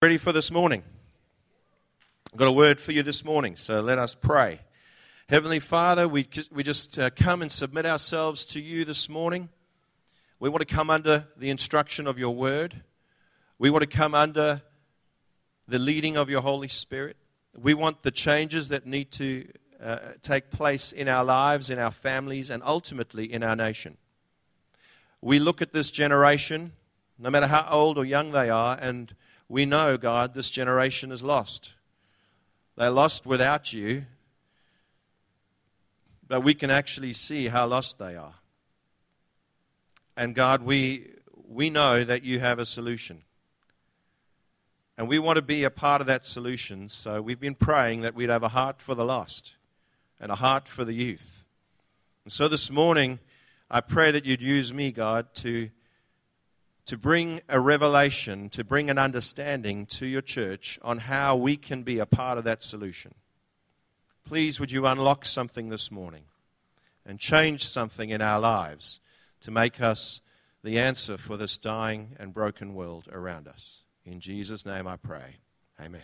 Ready for this morning? I've got a word for you this morning, so let us pray. Heavenly Father, we just come and submit ourselves to you this morning. We want to come under the instruction of your word. We want to come under the leading of your Holy Spirit. We want the changes that need to take place in our lives, in our families, and ultimately in our nation. We look at this generation, no matter how old or young they are, and we know, God, this generation is lost. They're lost without you, but we can actually see how lost they are. And God, we know that you have a solution. And we want to be a part of that solution, so we've been praying that we'd have a heart for the lost and a heart for the youth. And so this morning, I pray that you'd use me, God, to bring a revelation, to bring an understanding to your church on how we can be a part of that solution. Please, would you unlock something this morning and change something in our lives to make us the answer for this dying and broken world around us. In Jesus' name I pray. Amen.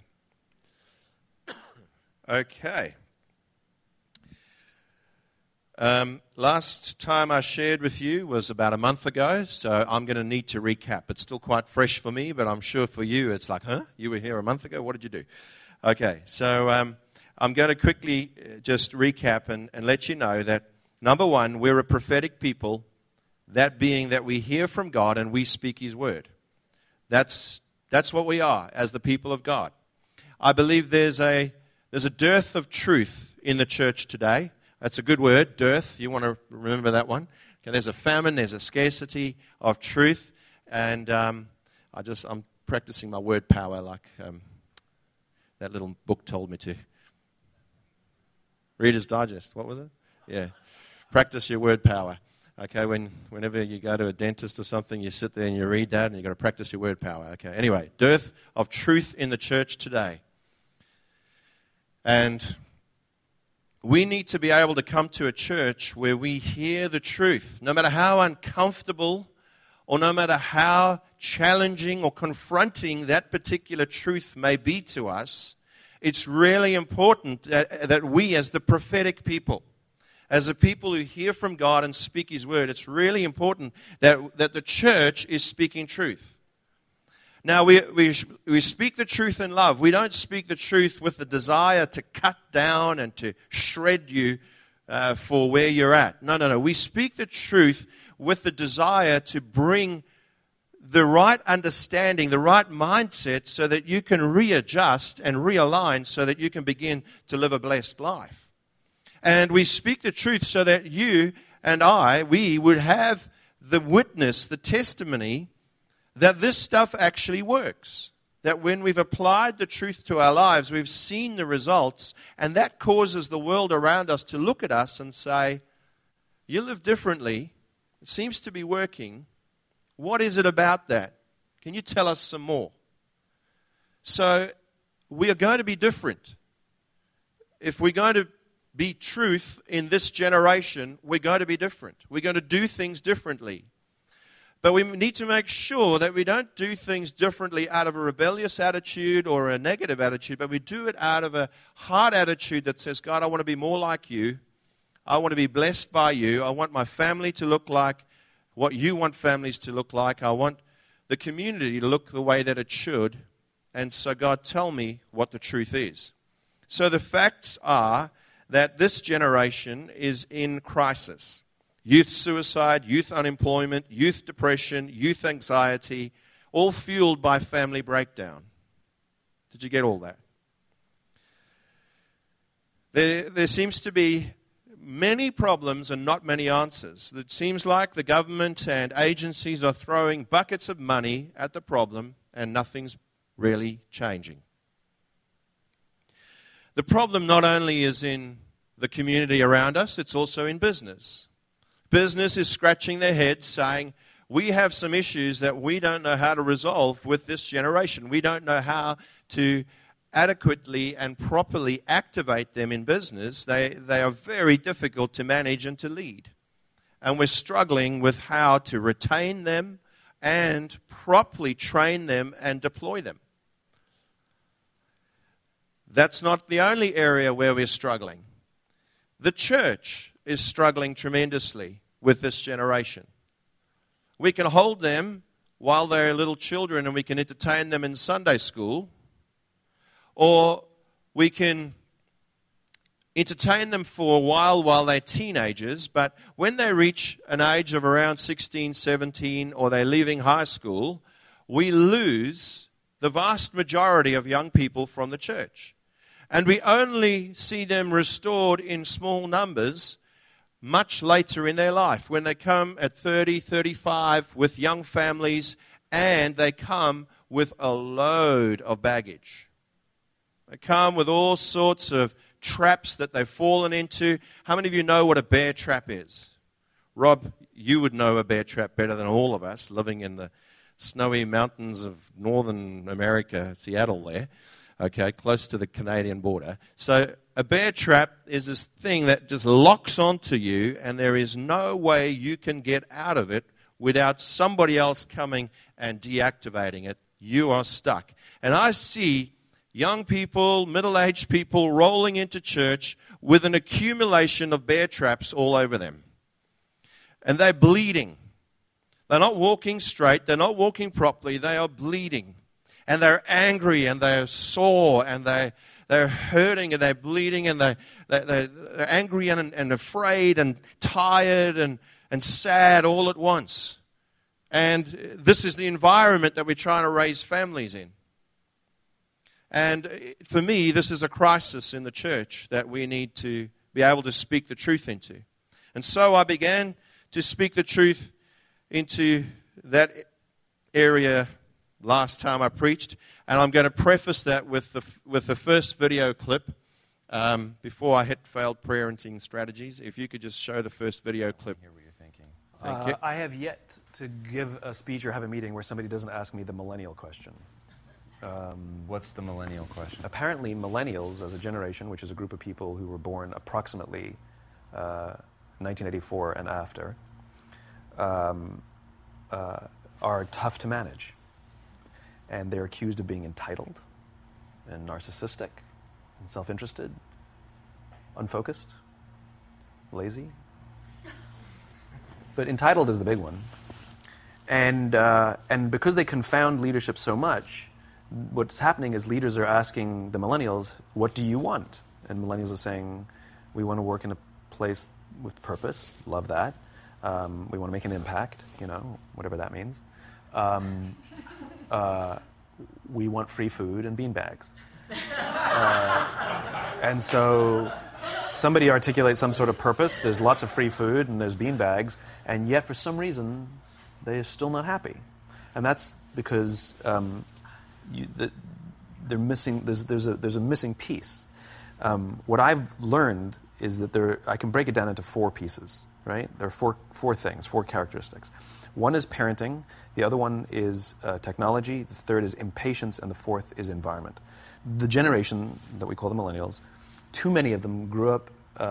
Okay. Last time I shared with you was about a month ago, so I'm going to need to recap. It's still quite fresh for me, but I'm sure for you it's like, huh? You were here a month ago? What did you do? Okay, so I'm going to quickly just recap and let you know that, number one, we're a prophetic people, that being that we hear from God and we speak His word. That's what we are as the people of God. I believe there's a dearth of truth in the church today. That's a good word, dearth. You want to remember that one. Okay, there's a famine, there's a scarcity of truth, and I'm practicing my word power like that little book told me to. Reader's Digest, what was it? Yeah, practice your word power. Okay, whenever you go to a dentist or something, you sit there and you read that, and you've got to practice your word power. Okay, anyway, dearth of truth in the church today. And we need to be able to come to a church where we hear the truth, no matter how uncomfortable or no matter how challenging or confronting that particular truth may be to us. It's really important that we, as the prophetic people, as the people who hear from God and speak His word, it's really important that the church is speaking truth. Now, we speak the truth in love. We don't speak the truth with the desire to cut down and to shred you for where you're at. No. We speak the truth with the desire to bring the right understanding, the right mindset, so that you can readjust and realign so that you can begin to live a blessed life. And we speak the truth so that you and we would have the witness, the testimony, that this stuff actually works. That when we've applied the truth to our lives, we've seen the results, and that causes the world around us to look at us and say, you live differently, it seems to be working. What is it about that? Can you tell us some more? So we are going to be different. If we're going to be truth in this generation, we're going to be different. We're going to do things differently. But we need to make sure that we don't do things differently out of a rebellious attitude or a negative attitude, but we do it out of a heart attitude that says, God, I want to be more like you. I want to be blessed by you. I want my family to look like what you want families to look like. I want the community to look the way that it should. And so, God, tell me what the truth is. So the facts are that this generation is in crisis. Youth suicide, youth unemployment, youth depression, youth anxiety, all fueled by family breakdown. Did you get all that? There seems to be many problems and not many answers. It seems like the government and agencies are throwing buckets of money at the problem and nothing's really changing. The problem not only is in the community around us, it's also in business. Business is scratching their heads saying, we have some issues that we don't know how to resolve with this generation. We don't know how to adequately and properly activate them in business. They are very difficult to manage and to lead. And we're struggling with how to retain them and properly train them and deploy them. that's not the only area where we're struggling. The church is struggling tremendously with this generation. We can hold them while they're little children and we can entertain them in Sunday school, or we can entertain them for a while they're teenagers, but when they reach an age of around 16, 17, or they're leaving high school, we lose the vast majority of young people from the church. And we only see them restored in small numbers much later in their life, when they come at 30, 35 with young families, and they come with a load of baggage. They come with all sorts of traps that they've fallen into. How many of you know what a bear trap is? Rob, you would know a bear trap better than all of us, living in the snowy mountains of northern America, Seattle there, okay, close to the Canadian border. So a bear trap is this thing that just locks onto you, and there is no way you can get out of it without somebody else coming and deactivating it. You are stuck. And I see young people, middle-aged people rolling into church with an accumulation of bear traps all over them. And they're bleeding. They're not walking straight. They're not walking properly. They are bleeding. And they're angry and they're sore and they're hurting and they're bleeding and they're angry and afraid and tired and sad all at once. And this is the environment that we're trying to raise families in. And for me, this is a crisis in the church that we need to be able to speak the truth into. And so I began to speak the truth into that area last time I preached. And I'm going to preface that with the first video clip before I hit failed parenting strategies. If you could just show the first video clip. Hear what you're thinking. Thank you. I have yet to give a speech or have a meeting where somebody doesn't ask me the millennial question. What's the millennial question? Apparently, millennials as a generation, which is a group of people who were born approximately 1984 and after, are tough to manage. And they're accused of being entitled and narcissistic and self-interested, unfocused, lazy. But entitled is the big one. And because they confound leadership so much, what's happening is leaders are asking the millennials, what do you want? And millennials are saying, we want to work in a place with purpose, love that. We want to make an impact, whatever that means. We want free food and beanbags. And so somebody articulates some sort of purpose, there's lots of free food and there's beanbags, and yet for some reason they're still not happy. And that's because they're missing. There's a missing piece. What I've learned is that I can break it down into four pieces. Right? There are four things, four characteristics. One is parenting. The other one is technology. The third is impatience, and the fourth is environment. The generation that we call the millennials, too many of them grew up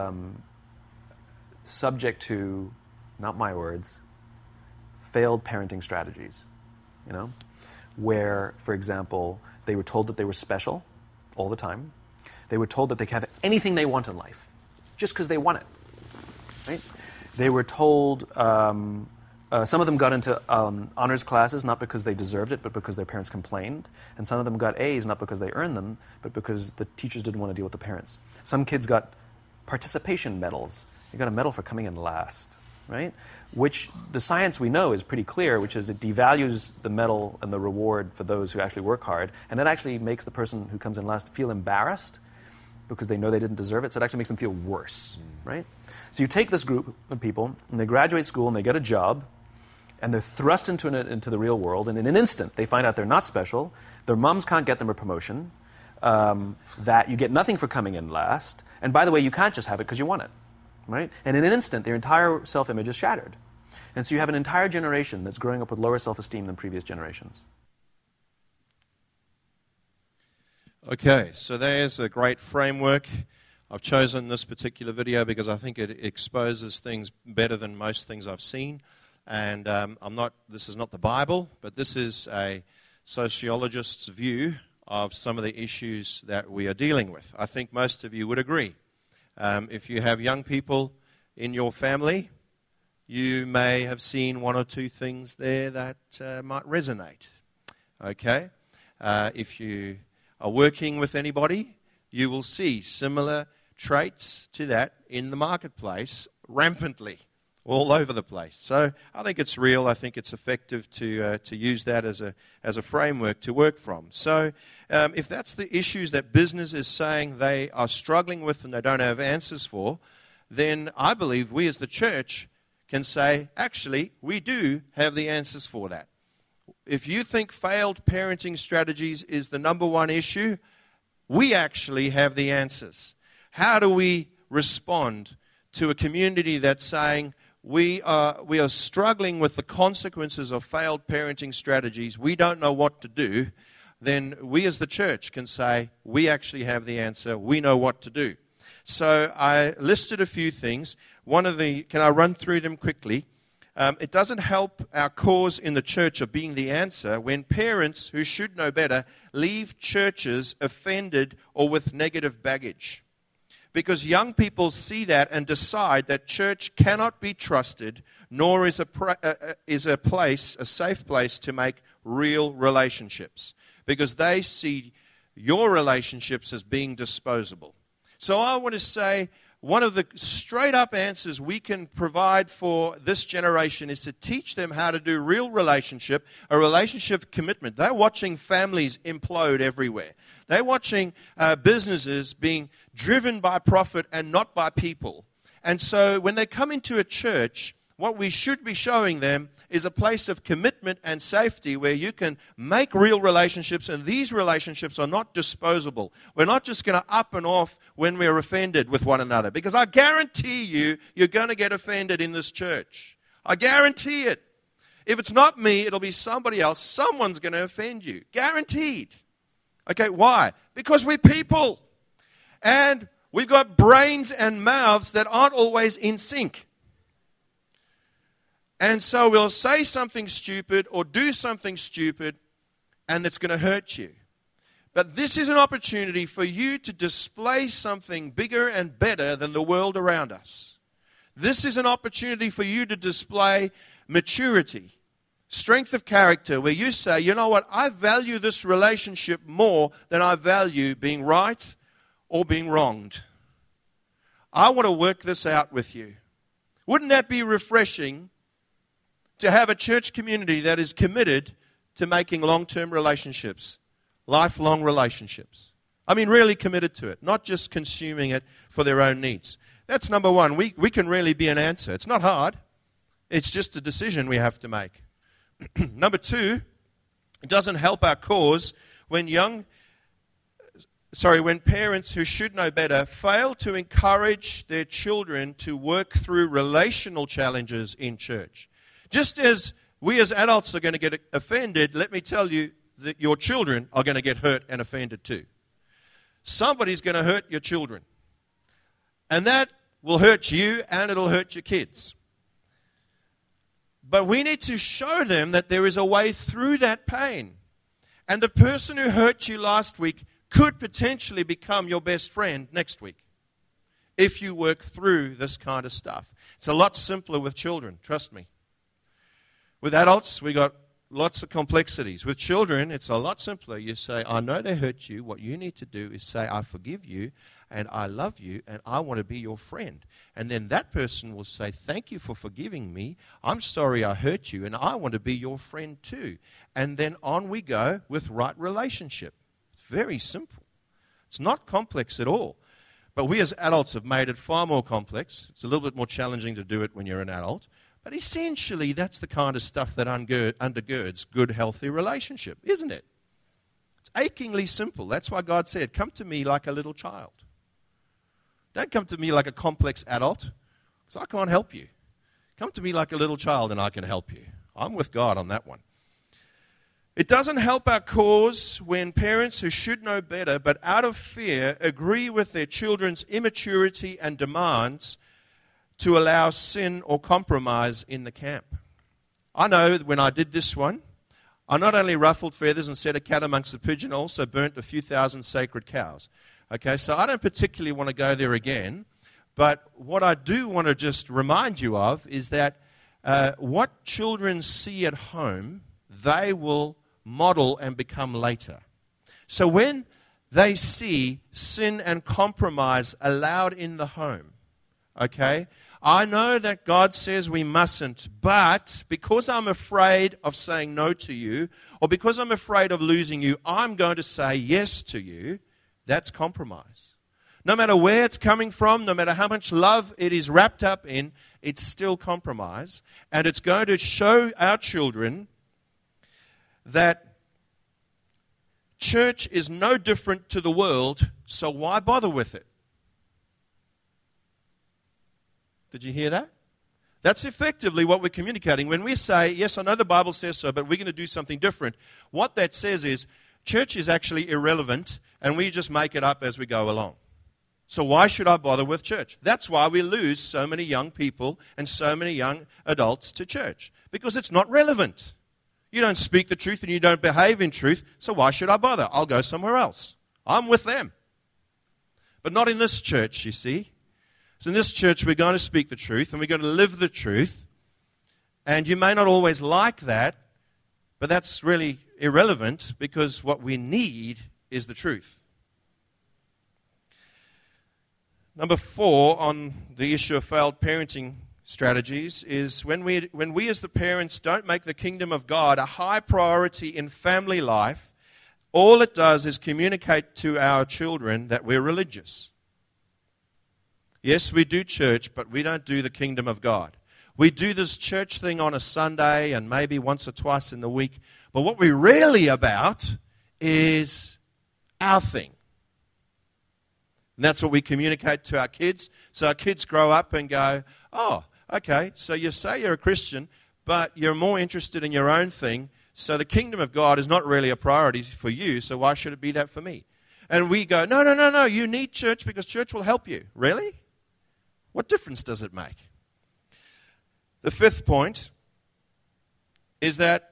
subject to, not my words, failed parenting strategies. Where, for example, they were told that they were special all the time. They were told that they could have anything they want in life, just because they want it. Right? They were told, some of them got into honors classes, not because they deserved it, but because their parents complained. And some of them got A's, not because they earned them, but because the teachers didn't want to deal with the parents. Some kids got participation medals. They got a medal for coming in last, right? Which the science we know is pretty clear, which is it devalues the medal and the reward for those who actually work hard. And it actually makes the person who comes in last feel embarrassed because they know they didn't deserve it, so it actually makes them feel worse, right? So you take this group of people, and they graduate school, and they get a job, and they're thrust into the real world, and in an instant, they find out they're not special, their moms can't get them a promotion, that you get nothing for coming in last, and by the way, you can't just have it because you want it, right? And in an instant, their entire self-image is shattered. And so you have an entire generation that's growing up with lower self-esteem than previous generations. Okay, so there's a great framework. I've chosen this particular video because I think it exposes things better than most things I've seen. And this is not the Bible, but this is a sociologist's view of some of the issues that we are dealing with. I think most of you would agree. If you have young people in your family, you may have seen one or two things there that might resonate. Okay? If you are working with anybody, you will see similar traits to that in the marketplace rampantly all over the place. So I think it's real. I think it's effective to use that as a framework to work from. So if that's the issues that business is saying they are struggling with and they don't have answers for, then I believe we as the church can say, actually, we do have the answers for that. If you think failed parenting strategies is the number one issue, we actually have the answers. How do we respond to a community that's saying we are struggling with the consequences of failed parenting strategies, we don't know what to do? Then we as the church can say, we actually have the answer, we know what to do. So I listed a few things. Can I run through them quickly? It doesn't help our cause in the church of being the answer when parents who should know better leave churches offended or with negative baggage. Because young people see that and decide that church cannot be trusted, nor is a safe place to make real relationships. Because they see your relationships as being disposable. So I want to say, one of the straight-up answers we can provide for this generation is to teach them how to do real relationship, a relationship commitment. They're watching families implode everywhere. They're watching businesses being driven by profit and not by people. And so when they come into a church, what we should be showing them is a place of commitment and safety where you can make real relationships, and these relationships are not disposable. We're not just going to up and off when we're offended with one another, because I guarantee you're going to get offended in this church. I guarantee it. If it's not me, it'll be somebody else. Someone's going to offend you. Guaranteed. Okay, why? Because we're people. And we've got brains and mouths that aren't always in sync. And so we'll say something stupid or do something stupid, and it's going to hurt you. But this is an opportunity for you to display something bigger and better than the world around us. This is an opportunity for you to display maturity, strength of character, where you say, you know what, I value this relationship more than I value being right or being wronged. I want to work this out with you. Wouldn't that be refreshing to have a church community that is committed to making long-term relationships, lifelong relationships? I mean, really committed to it, not just consuming it for their own needs. That's number one. We can really be an answer. It's not hard. It's just a decision we have to make. Number two, it doesn't help our cause when parents who should know better fail to encourage their children to work through relational challenges in church. Just as we as adults are going to get offended, let me tell you that your children are going to get hurt and offended too. Somebody's going to hurt your children. And that will hurt you and it'll hurt your kids. But we need to show them that there is a way through that pain. And the person who hurt you last week could potentially become your best friend next week if you work through this kind of stuff. It's a lot simpler with children, trust me. With adults, we got lots of complexities. With children, it's a lot simpler. You say, I know they hurt you. What you need to do is say, I forgive you, and I love you, and I want to be your friend. And then that person will say, thank you for forgiving me. I'm sorry I hurt you, and I want to be your friend too. And then on we go with right relationship. It's very simple. It's not complex at all. But we as adults have made it far more complex. It's a little bit more challenging to do it when you're an adult. But essentially, that's the kind of stuff that undergirds good, healthy relationship, isn't it? It's achingly simple. That's why God said, come to me like a little child. Don't come to me like a complex adult, because I can't help you. Come to me like a little child and I can help you. I'm with God on that one. It doesn't help our cause when parents who should know better, but out of fear, agree with their children's immaturity and demands to allow sin or compromise in the camp. I know that when I did this one, I not only ruffled feathers and set a cat amongst the pigeons, I also burnt a few thousand sacred cows. Okay, so I don't particularly want to go there again, but what I do want to just remind you of is that what children see at home, they will model and become later. So when they see sin and compromise allowed in the home, okay, I know that God says we mustn't, but because I'm afraid of saying no to you, or because I'm afraid of losing you, I'm going to say yes to you. That's compromise. No matter where it's coming from, no matter how much love it is wrapped up in, it's still compromise. And it's going to show our children that church is no different to the world, so why bother with it? Did you hear that? That's effectively what we're communicating. When we say, yes, I know the Bible says so, but we're going to do something different, what that says is church is actually irrelevant, and we just make it up as we go along. So why should I bother with church? That's why we lose so many young people and so many young adults to church, because it's not relevant. You don't speak the truth and you don't behave in truth, so why should I bother? I'll go somewhere else. I'm with them. But not in this church, you see. So in this church, we're going to speak the truth and we're going to live the truth. And you may not always like that, but that's really irrelevant because what we need is the truth. Number 4 on the issue of failed parenting strategies is when we as the parents don't make the kingdom of God a high priority in family life, all it does is communicate to our children that we're religious. Yes, we do church, but we don't do the kingdom of God. We do this church thing on a Sunday and maybe once or twice in the week, but what we're really about is our thing. And that's what we communicate to our kids. So our kids grow up and go, oh, okay, so you say you're a Christian, but you're more interested in your own thing. So the kingdom of God is not really a priority for you, so why should it be that for me? And we go, no, you need church because church will help you. Really? What difference does it make? The 5th point is that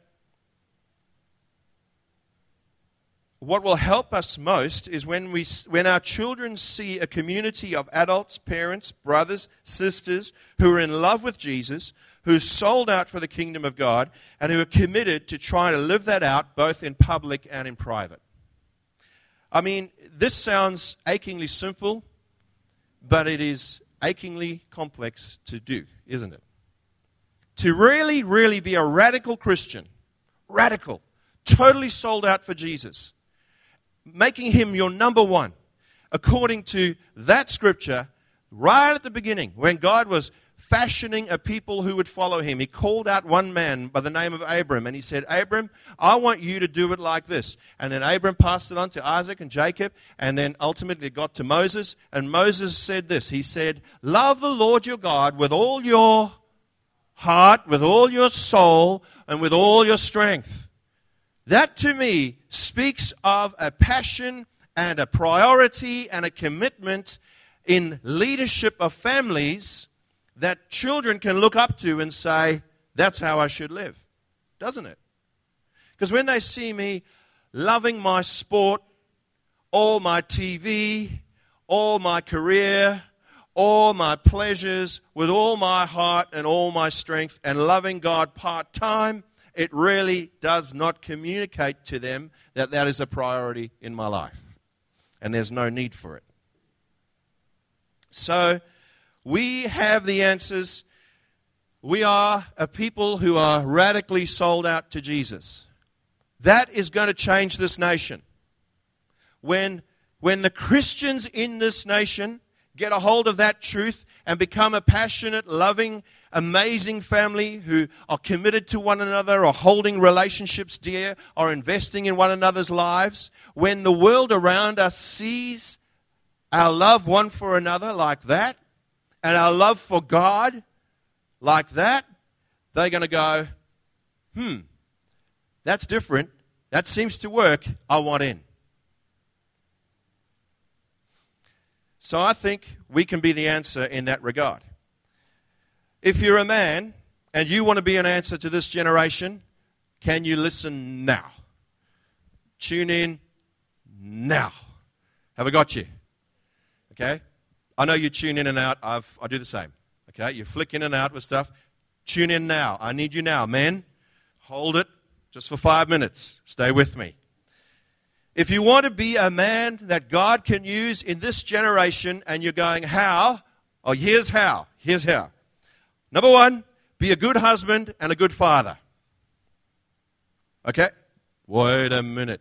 what will help us most is when our children see a community of adults, parents, brothers, sisters who are in love with Jesus, who are sold out for the kingdom of God, and who are committed to trying to live that out both in public and in private. I mean, this sounds achingly simple, but it is achingly complex to do, isn't it? To really, really be a radical Christian, radical, totally sold out for Jesus, making him your number one, according to that scripture, right at the beginning, when God was fashioning a people who would follow him, he called out one man by the name of Abram, and he said, Abram, I want you to do it like this. And then Abram passed it on to Isaac and Jacob, and then ultimately it got to Moses, and Moses said this. He said, love the Lord your God with all your heart, with all your soul, and with all your strength. That to me speaks of a passion and a priority and a commitment in leadership of families that children can look up to and say, that's how I should live, doesn't it? Because when they see me loving my sport, all my TV, all my career, all my pleasures with all my heart and all my strength and loving God part-time, it really does not communicate to them that that is a priority in my life. And there's no need for it. So, we have the answers. We are a people who are radically sold out to Jesus. That is going to change this nation. When the Christians in this nation get a hold of that truth and become a passionate, loving, amazing family who are committed to one another, are holding relationships dear, are investing in one another's lives, when the world around us sees our love one for another like that, and our love for God like that, they're going to go, that's different. That seems to work. I want in. So I think we can be the answer in that regard. If you're a man and you want to be an answer to this generation, can you listen now? Tune in now. Have I got you? Okay? I know you tune in and out. I do the same. Okay? You flick in and out with stuff. Tune in now. I need you now. Men, hold it just for 5 minutes. Stay with me. If you want to be a man that God can use in this generation and you're going, how? Oh, here's how. Here's how. Number one, be a good husband and a good father. Okay? Wait a minute.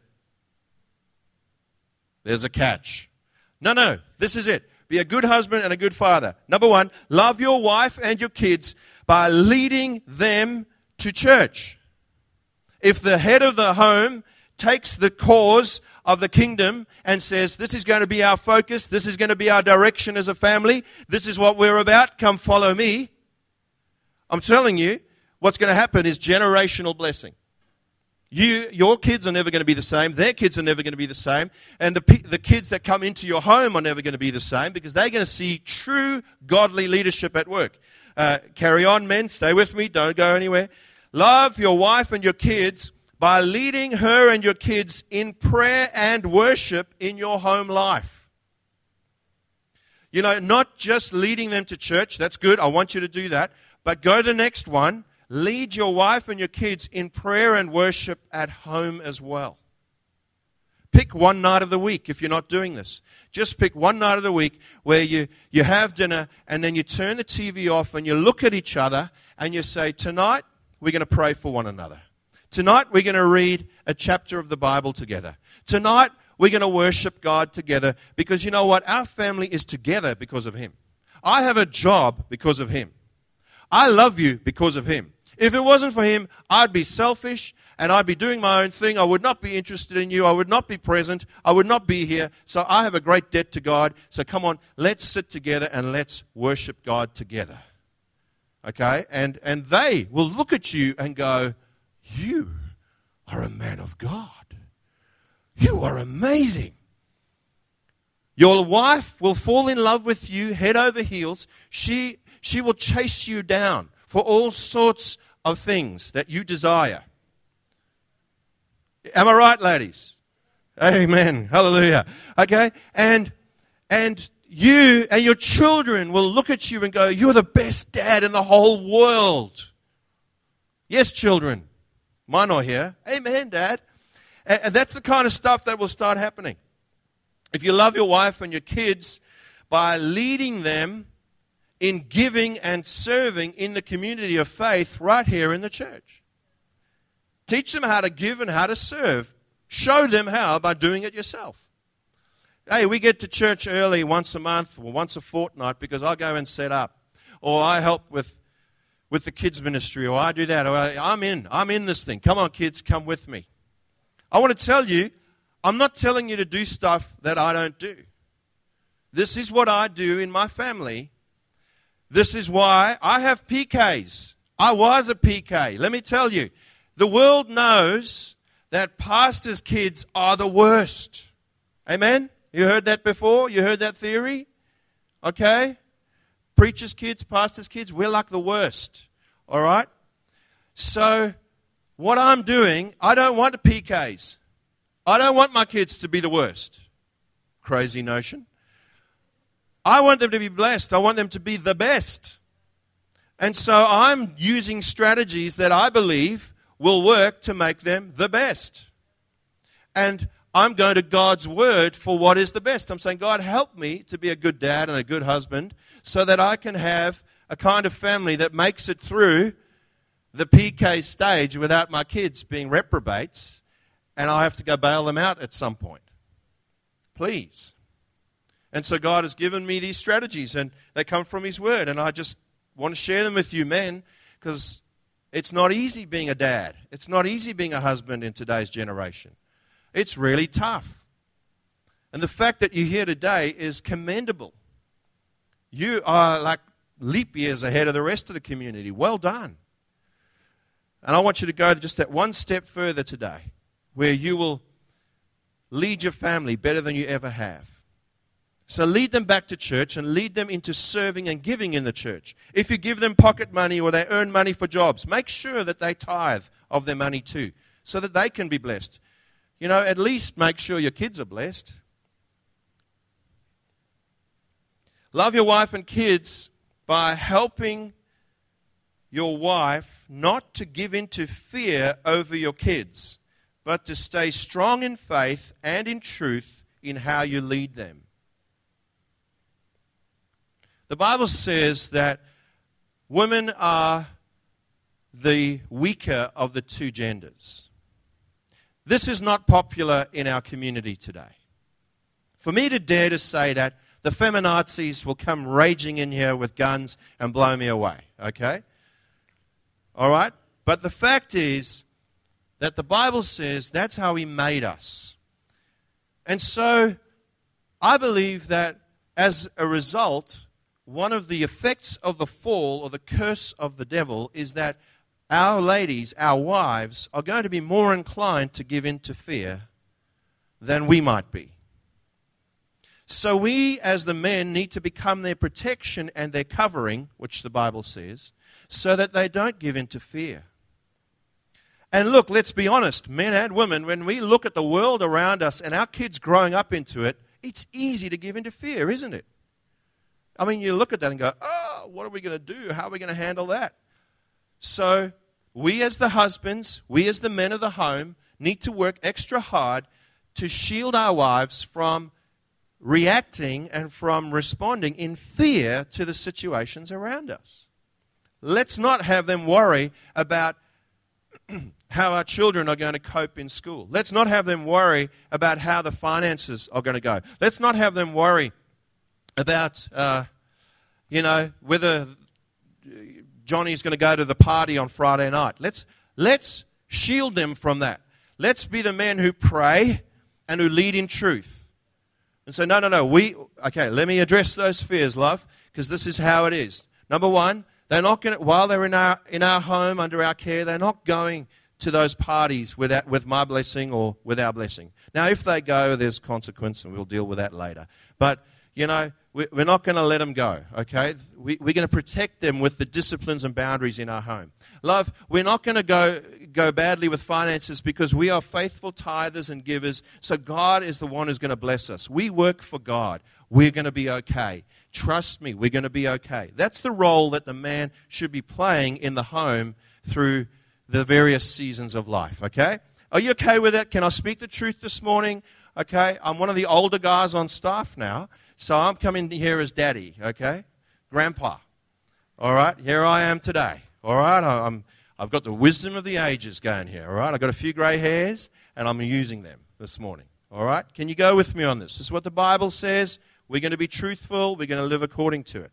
There's a catch. No. This is it. Be a good husband and a good father. Number one, love your wife and your kids by leading them to church. If the head of the home takes the cause of the kingdom and says, this is going to be our focus, this is going to be our direction as a family, this is what we're about, come follow me, I'm telling you, what's going to happen is generational blessing. Your kids are never going to be the same, their kids are never going to be the same, and the kids that come into your home are never going to be the same because they're going to see true godly leadership at work. Carry on, men, stay with me, don't go anywhere. Love your wife and your kids by leading her and your kids in prayer and worship in your home life. You know, not just leading them to church, that's good, I want you to do that, but go to the next one. Lead your wife and your kids in prayer and worship at home as well. Pick one night of the week if you're not doing this. Just pick one night of the week where you have dinner and then you turn the TV off and you look at each other and you say, tonight we're going to pray for one another. Tonight we're going to read a chapter of the Bible together. Tonight we're going to worship God together because you know what? Our family is together because of Him. I have a job because of Him. I love you because of Him. If it wasn't for Him, I'd be selfish and I'd be doing my own thing. I would not be interested in you. I would not be present. I would not be here. So I have a great debt to God. So come on, let's sit together and let's worship God together. Okay? And they will look at you and go, you are a man of God. You are amazing. Your wife will fall in love with you head over heels. She will chase you down for all sorts of things that you desire. Am I right, ladies? Amen. Hallelujah. Okay? And you and your children will look at you and go, you're the best dad in the whole world. Yes, children. Mine are here. Amen, Dad. And that's the kind of stuff that will start happening. If you love your wife and your kids by leading them in giving and serving in the community of faith right here in the church. Teach them how to give and how to serve. Show them how by doing it yourself. Hey, we get to church early once a month or once a fortnight because I go and set up. Or I help with the kids ministry, or I do that, or I'm in this thing. Come on, kids, come with me. I want to tell you, I'm not telling you to do stuff that I don't do. This is what I do in my family. This is why I have PKs. I was a PK. Let me tell you, the world knows that pastors' kids are the worst. Amen? You heard that before? You heard that theory? Okay? Preachers' kids, pastors' kids, we're like the worst. All right? So, what I'm doing, I don't want the PKs. I don't want my kids to be the worst. Crazy notion. I want them to be blessed. I want them to be the best. And so I'm using strategies that I believe will work to make them the best. And I'm going to God's word for what is the best. I'm saying, God, help me to be a good dad and a good husband so that I can have a kind of family that makes it through the PK stage without my kids being reprobates and I have to go bail them out at some point. Please. And so God has given me these strategies and they come from His word. And I just want to share them with you men because it's not easy being a dad. It's not easy being a husband in today's generation. It's really tough. And the fact that you're here today is commendable. You are like leap years ahead of the rest of the community. Well done. And I want you to go just that one step further today where you will lead your family better than you ever have. So lead them back to church and lead them into serving and giving in the church. If you give them pocket money or they earn money for jobs, make sure that they tithe of their money too, so that they can be blessed. At least make sure your kids are blessed. Love your wife and kids by helping your wife not to give in to fear over your kids, but to stay strong in faith and in truth in how you lead them. The Bible says that women are the weaker of the two genders. This is not popular in our community today. For me to dare to say that, the feminazis will come raging in here with guns and blow me away, okay? All right? But the fact is that the Bible says that's how He made us. And so I believe that as a result, one of the effects of the fall or the curse of the devil is that our ladies, our wives, are going to be more inclined to give in to fear than we might be. So we, as the men, need to become their protection and their covering, which the Bible says, so that they don't give in to fear. And look, let's be honest, men and women, when we look at the world around us and our kids growing up into it, it's easy to give in to fear, isn't it? I mean, you look at that and go, oh, what are we going to do? How are we going to handle that? So we as the husbands, we as the men of the home, need to work extra hard to shield our wives from reacting and from responding in fear to the situations around us. Let's not have them worry about how our children are going to cope in school. Let's not have them worry about how the finances are going to go. Let's not have them worry about, whether Johnny's going to go to the party on Friday night. Let's shield them from that. Let's be the men who pray and who lead in truth. And so, no. Let me address those fears, love, because this is how it is. Number one, they're not going to, while they're in our home, under our care, they're not going to those parties with my blessing or with our blessing. Now, if they go, there's consequence, and we'll deal with that later. But, we're not going to let them go, okay? We're going to protect them with the disciplines and boundaries in our home. Love, we're not going to go badly with finances because we are faithful tithers and givers, so God is the one who's going to bless us. We work for God. We're going to be okay. Trust me, we're going to be okay. That's the role that the man should be playing in the home through the various seasons of life, okay? Are you okay with that? Can I speak the truth this morning? Okay, I'm one of the older guys on staff now, so I'm coming here as daddy, okay? Grandpa. All right, here I am today. All right, I've got the wisdom of the ages going here, all right? I've got a few gray hairs, and I'm using them this morning, all right? Can you go with me on this? This is what the Bible says. We're going to be truthful. We're going to live according to it.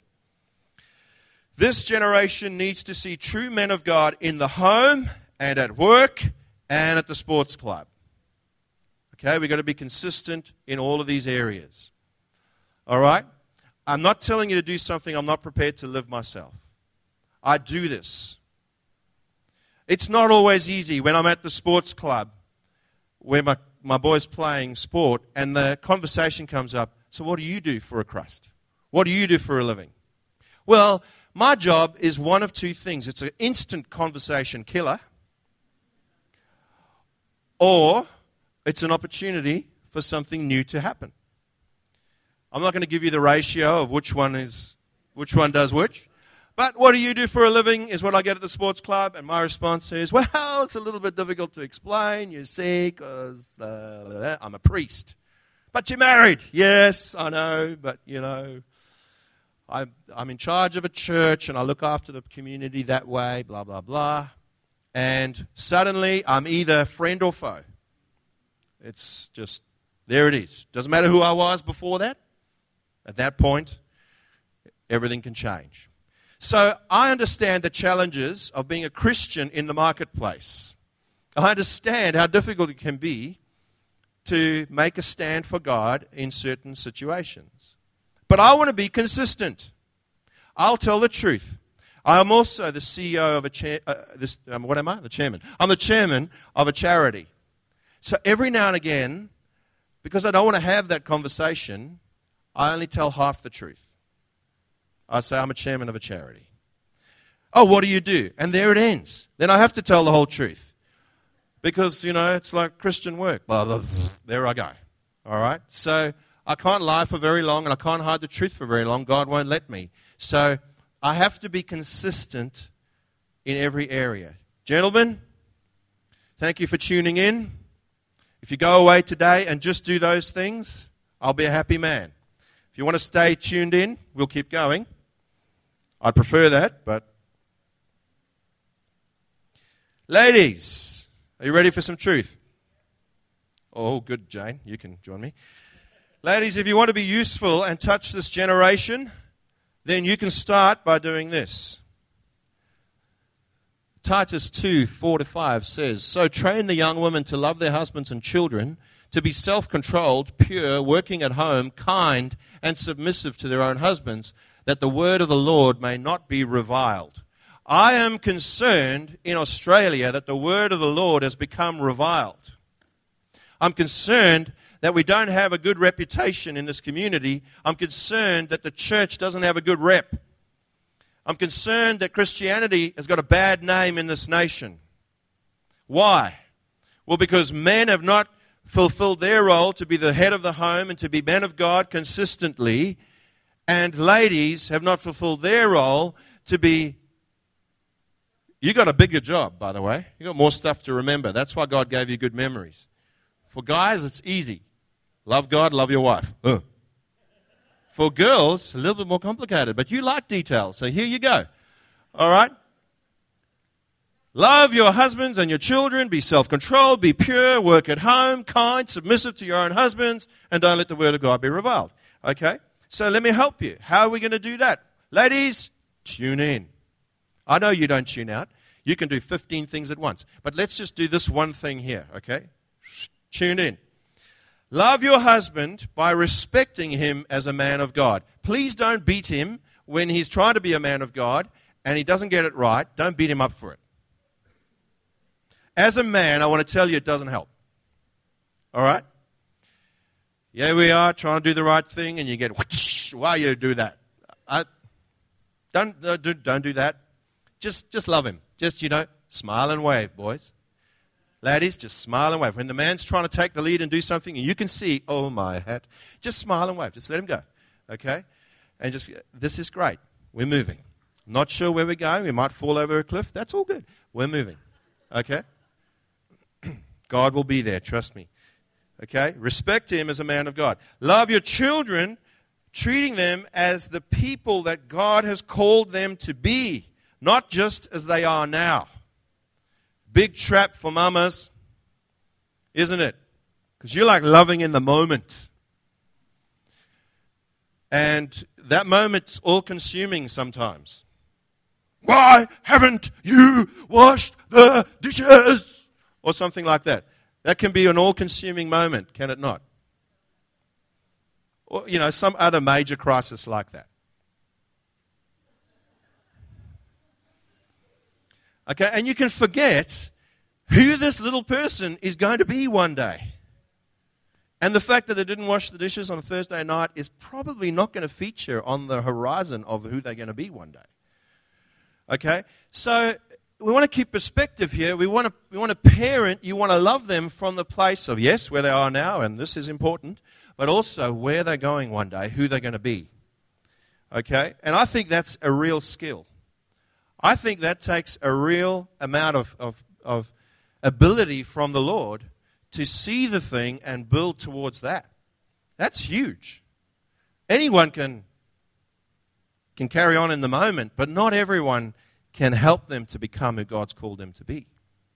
This generation needs to see true men of God in the home and at work and at the sports club. Okay, we've got to be consistent in all of these areas. All right? I'm not telling you to do something I'm not prepared to live myself. I do this. It's not always easy when I'm at the sports club where my boy's playing sport and the conversation comes up, so what do you do for a crust? What do you do for a living? Well, my job is one of two things. It's an instant conversation killer, or it's an opportunity for something new to happen. I'm not going to give you the ratio of which one does which. But what do you do for a living is what I get at the sports club. And my response is, well, it's a little bit difficult to explain, you see, because I'm a priest. But you're married. Yes, I know, but, I'm in charge of a church and I look after the community that way, blah, blah, blah. And suddenly I'm either friend or foe. It's just, there it is. Doesn't matter who I was before that. At that point, everything can change. So I understand the challenges of being a Christian in the marketplace. I understand how difficult it can be to make a stand for God in certain situations. But I want to be consistent. I'll tell the truth. I'm also the CEO of what am I? The chairman. I'm the chairman of a charity. So every now and again, because I don't want to have that conversation, I only tell half the truth. I say I'm a chairman of a charity. Oh, what do you do? And there it ends. Then I have to tell the whole truth. Because, it's like Christian work. Blah, blah, blah. There I go. All right? So I can't lie for very long, and I can't hide the truth for very long. God won't let me. So I have to be consistent in every area. Gentlemen, thank you for tuning in. If you go away today and just do those things, I'll be a happy man. If you want to stay tuned in, we'll keep going. I'd prefer that, but... Ladies, are you ready for some truth? Oh, good, Jane. You can join me. Ladies, if you want to be useful and touch this generation, then you can start by doing this. Titus 2:4-5 says, "So train the young women to love their husbands and children, to be self-controlled, pure, working at home, kind, and submissive to their own husbands, that the word of the Lord may not be reviled." I am concerned in Australia that the word of the Lord has become reviled. I'm concerned that we don't have a good reputation in this community. I'm concerned that the church doesn't have a good rep. I'm concerned that Christianity has got a bad name in this nation. Why? Well, because men have not fulfilled their role to be the head of the home and to be men of God consistently, and ladies have not fulfilled their role to be... You got a bigger job, by the way. You got more stuff to remember. That's why God gave you good memories. For guys, it's easy. Love God, love your wife. For girls, a little bit more complicated, but you like details, so here you go. All right? Love your husbands and your children, be self-controlled, be pure, work at home, kind, submissive to your own husbands, and don't let the word of God be reviled. Okay? So let me help you. How are we going to do that? Ladies, tune in. I know you don't tune out. You can do 15 things at once. But let's just do this one thing here, okay? Tune in. Love your husband by respecting him as a man of God. Please don't beat him when he's trying to be a man of God and he doesn't get it right. Don't beat him up for it. As a man, I want to tell you it doesn't help. All right? Yeah, we are trying to do the right thing and you get, why you do that? Don't do that. Just love him. Just, smile and wave, boys. Ladies, just smile and wave. When the man's trying to take the lead and do something and you can see, oh my hat, just smile and wave. Just let him go. Okay? And this is great. We're moving. Not sure where we're going. We might fall over a cliff. That's all good. We're moving. Okay? God will be there. Trust me. Okay? Respect him as a man of God. Love your children, treating them as the people that God has called them to be. Not just as they are now. Big trap for mamas, isn't it? Because you're like loving in the moment. And that moment's all-consuming sometimes. Why haven't you washed the dishes? Or something like that. That can be an all-consuming moment, can it not? Or, some other major crisis like that. Okay, and you can forget who this little person is going to be one day. And the fact that they didn't wash the dishes on a Thursday night is probably not going to feature on the horizon of who they're going to be one day. Okay, so we want to keep perspective here. We want to parent. You want to love them from the place of, yes, where they are now, and this is important, but also where they're going one day, who they're going to be. Okay, and I think that's a real skill. I think that takes a real amount of ability from the Lord to see the thing and build towards that. That's huge. Anyone can carry on in the moment, but not everyone can help them to become who God's called them to be.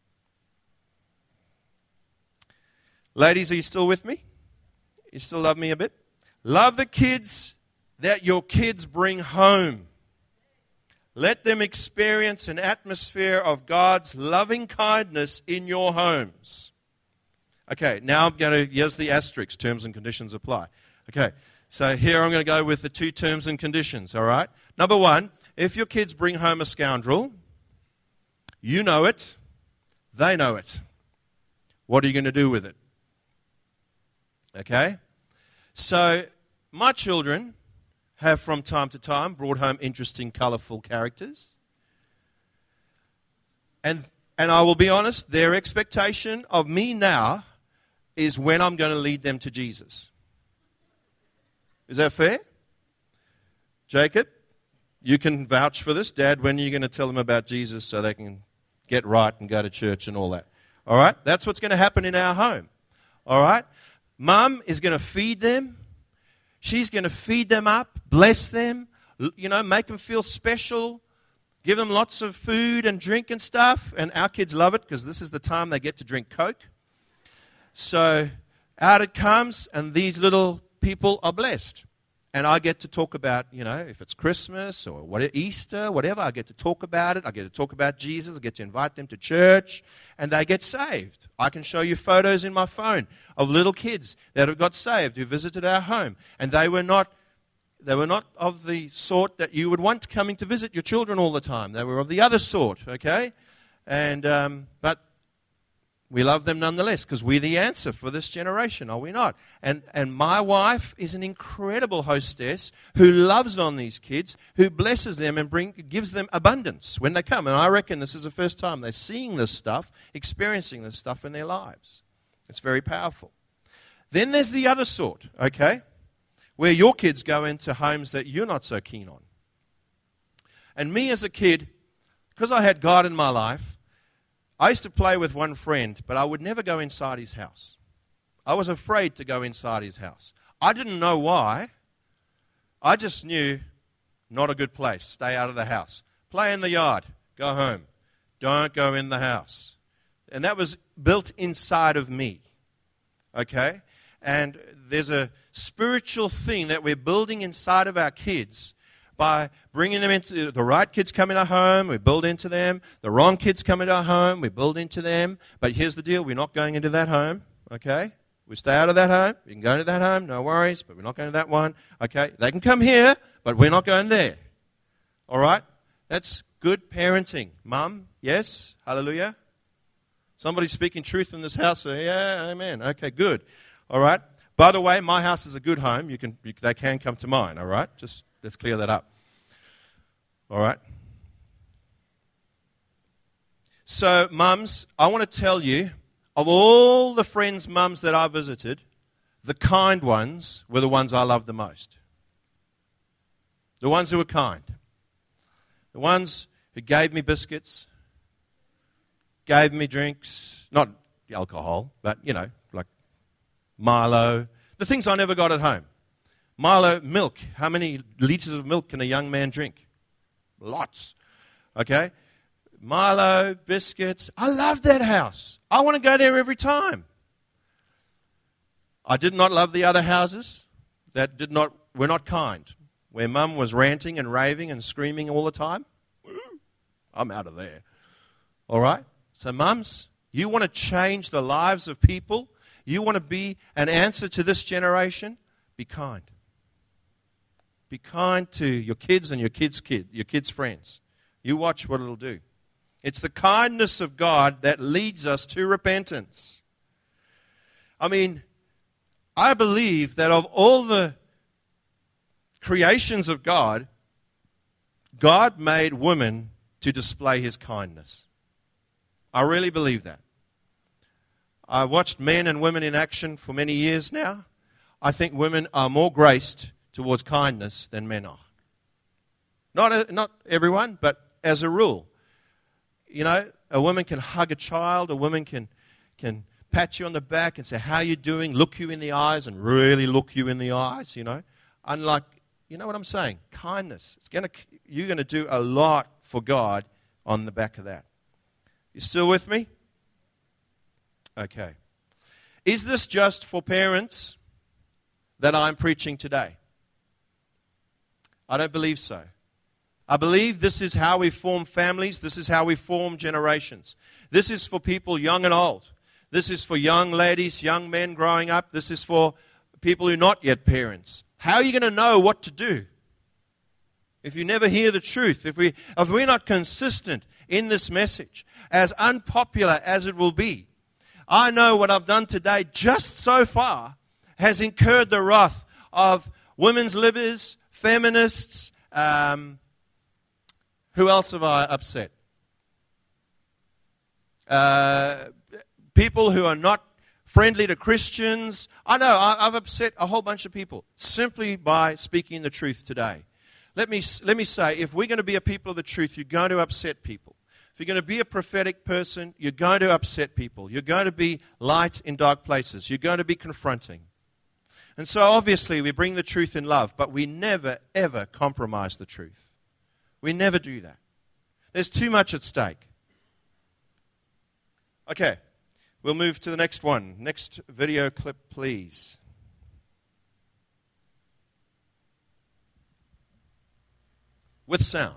Ladies, are you still with me? You still love me a bit? Love the kids that your kids bring home. Let them experience an atmosphere of God's loving kindness in your homes. Okay, now here's the asterisk, terms and conditions apply. Okay, so here I'm going to go with the 2 terms and conditions, all right? Number 1, if your kids bring home a scoundrel, you know it, they know it. What are you going to do with it? Okay? So my children have from time to time brought home interesting, colourful characters. And I will be honest, their expectation of me now is when I'm going to lead them to Jesus. Is that fair? Jacob, you can vouch for this. Dad, when are you going to tell them about Jesus so they can get right and go to church and all that? All right? That's what's going to happen in our home. All right? Mum is going to feed them. She's going to feed them up, bless them, make them feel special, give them lots of food and drink and stuff. And our kids love it because this is the time they get to drink Coke. So out it comes, and these little people are blessed. And I get to talk about, if it's Christmas or Easter, whatever, I get to talk about it. I get to talk about Jesus. I get to invite them to church, and they get saved. I can show you photos in my phone of little kids that have got saved who visited our home. And they were not of the sort that you would want coming to visit your children all the time. They were of the other sort, okay? And but we love them nonetheless because we're the answer for this generation, are we not? And my wife is an incredible hostess who loves on these kids, who blesses them and gives them abundance when they come. And I reckon this is the first time they're seeing this stuff, experiencing this stuff in their lives. It's very powerful. Then there's the other sort, okay, where your kids go into homes that you're not so keen on. And me as a kid, because I had God in my life, I used to play with one friend, but I would never go inside his house. I was afraid to go inside his house. I didn't know why. I just knew, not a good place. Stay out of the house. Play in the yard. Go home. Don't go in the house. And that was built inside of me. Okay? And there's a spiritual thing that we're building inside of our kids by bringing them into the right kids come in our home, we build into them. The wrong kids come into our home, we build into them. But here's the deal, we're not going into that home, okay? We stay out of that home. You can go into that home, no worries, but we're not going to that one, okay? They can come here, but we're not going there. All right? That's good parenting. Mum, yes? Hallelujah? Somebody speaking truth in this house? Yeah, amen. Okay, good. All right? By the way, my house is a good home. They can come to mine, all right? Just let's clear that up. All right? So, mums, I want to tell you, of all the friends' mums that I visited, the kind ones were the ones I loved the most. The ones who were kind. The ones who gave me biscuits, gave me drinks, not alcohol, but, like Milo, the things I never got at home. Milo, milk. How many liters of milk can a young man drink? Lots. Okay? Milo, biscuits. I loved that house. I want to go there every time. I did not love the other houses that were not kind, where mum was ranting and raving and screaming all the time. I'm out of there. All right? So mums, you want to change the lives of people? You want to be an answer to this generation? Be kind. Be kind to your kids and your kids' friends. You watch what it'll do. It's the kindness of God that leads us to repentance. I mean, I believe that of all the creations of God, God made women to display His kindness. I really believe that. I've watched men and women in action for many years now. I think women are more graced towards kindness than men are. Not everyone, but as a rule. A woman can hug a child, a woman can pat you on the back and say, how you doing, look you in the eyes and really look you in the eyes, Unlike, you know what I'm saying? Kindness. You're going to do a lot for God on the back of that. You still with me? Okay. Is this just for parents that I'm preaching today? I don't believe so. I believe this is how we form families. This is how we form generations. This is for people young and old. This is for young ladies, young men growing up. This is for people who are not yet parents. How are you going to know what to do if you never hear the truth? If we're not consistent in this message, as unpopular as it will be? I know what I've done today just so far has incurred the wrath of women's libbers, feminists. Who else have I upset? People who are not friendly to Christians. I know, I've upset a whole bunch of people simply by speaking the truth today. Let me say, if we're going to be a people of the truth, you're going to upset people. If you're going to be a prophetic person, you're going to upset people. You're going to be light in dark places. You're going to be confronting. And so obviously we bring the truth in love, but we never, ever compromise the truth. We never do that. There's too much at stake. Okay, we'll move to the next one. Next video clip, please. With sound.